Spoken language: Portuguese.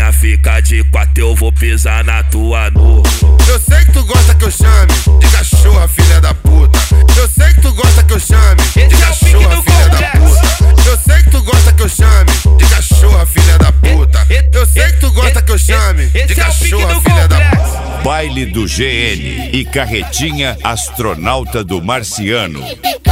novinha fica de quatro, eu vou pisar na tua nuca. Eu sei que tu gosta que eu chame de cachorra, filha da puta. Eu sei que tu gosta que eu chame de cachorra, filha da puta. Eu sei que tu gosta que eu chame de cachorra, filha da puta. Eu sei que tu gosta que eu chame de cachorra, filha da puta. Baile do GN e carretinha astronauta do Marciano.